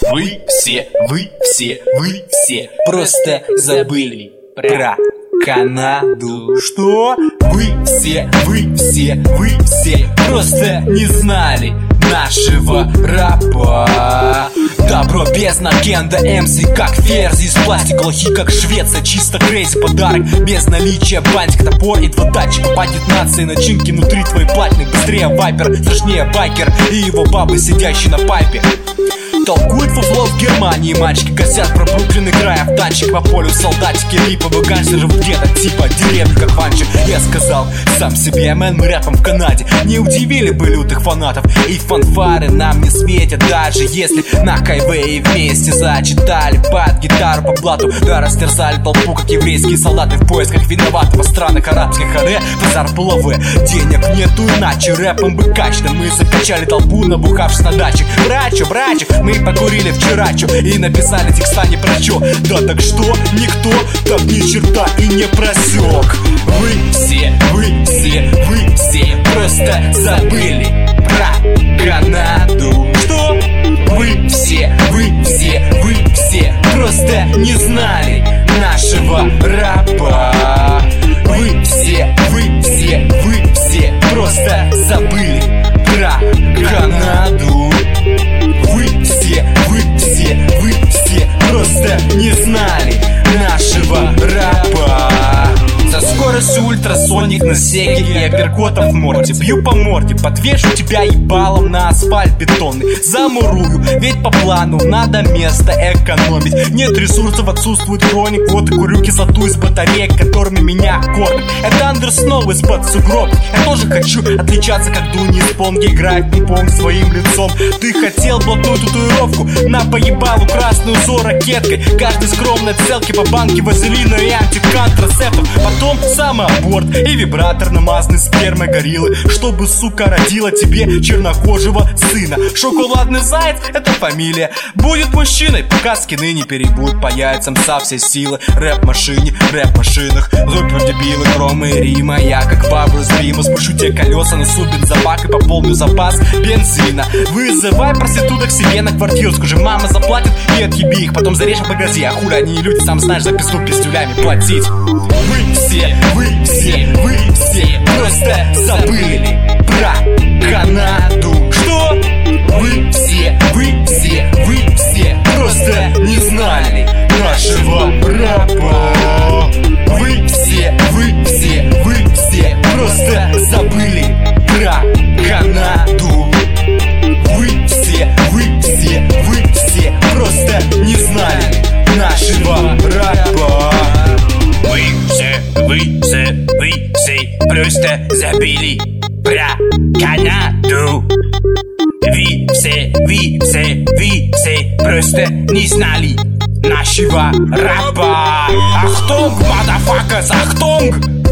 Вы все просто забыли про Канаду. Что? Вы все просто не знали нашего рэпа. Добро без Накенда МС как Ферзи, из пластика лохи как Швеция, чисто крейзи подарок без наличия бантик, топор и два датчика по детонации, начинки внутри твоей платины. Быстрее вайпер, страшнее байкер и его бабы, сидящие на пайпе. Толкует фуфло в Германии, мальчики косят про Бруклин, играя в танчик по полю. Солдатики липовых гангстеров где-то типа деревни как Ванчик. Я сказал сам себе, мэн, мы рэпом в Канаде не удивили бы лютых фанатов. И фанфары нам не светят, даже если на хайвее вместе зачитали под гитару по блату, да растерзали толпу, как еврейские солдаты в поисках виноватого. В странах арабских аре базар булавы, денег нету, иначе рэпом бы качно. Мы закачали толпу, набухавшись на даче. Брачик, мы покурили вчерачу и написали текста не про чё. Да так что, никто там ни черта и не просек. Вы все просто забыли про Канаду. Что? Вы все просто не знали нашего рэпа. Вы все просто забыли про Канаду. Вы все просто не знали нашего рэпа. Со скоростью ультрасоник на сеге и апперкотом в морде бью по морде, подвешу тебя ебалом на асфальт бетонный. Замурую, ведь по плану надо место экономить. Нет ресурсов, отсутствует хроник. Вот и курю кислоту из батареек, которыми меня кормят. Это Андерснов из-под сугробов. Я тоже хочу отличаться, как Дуни из Понги, играет пинг-понг своим лицом. Ты хотел блатную татуировку на поебалу, красный узор ракеткой. Каждой скромной целки по банке вазелина и антиконтрацептов. Потом самоаборт и вибратор, намазанный спермой гориллы, чтобы, сука, родила тебе чернокожего сына. Шоколадный заяц — это фамилия. Будет мужчиной, пока скины не перебудут по яйцам со всей силы. Рэп-машине, рэп-машинах, зупер дебилы, кромы и рима. Я как бабу из Рима спущу тебе колеса, несу бензобак и пополню запас бензина. Вызывай проституток себе на квартиру, скажи, мама заплатит и отъеби их. Потом зарежь по грозе, а хули они люди, сам знаешь, за пизду пиздюлями платить. Вы все просто забыли про Канаду. Что? Вы все просто не знали нашего рэпа. Вы все просто забыли про Канаду. Вы все просто не знали нашего рэпа. Вы все просто забыли про Канаду. Вы все просто не знали нашего рэпа. Ахтонг, motherfuckers, ахтонг!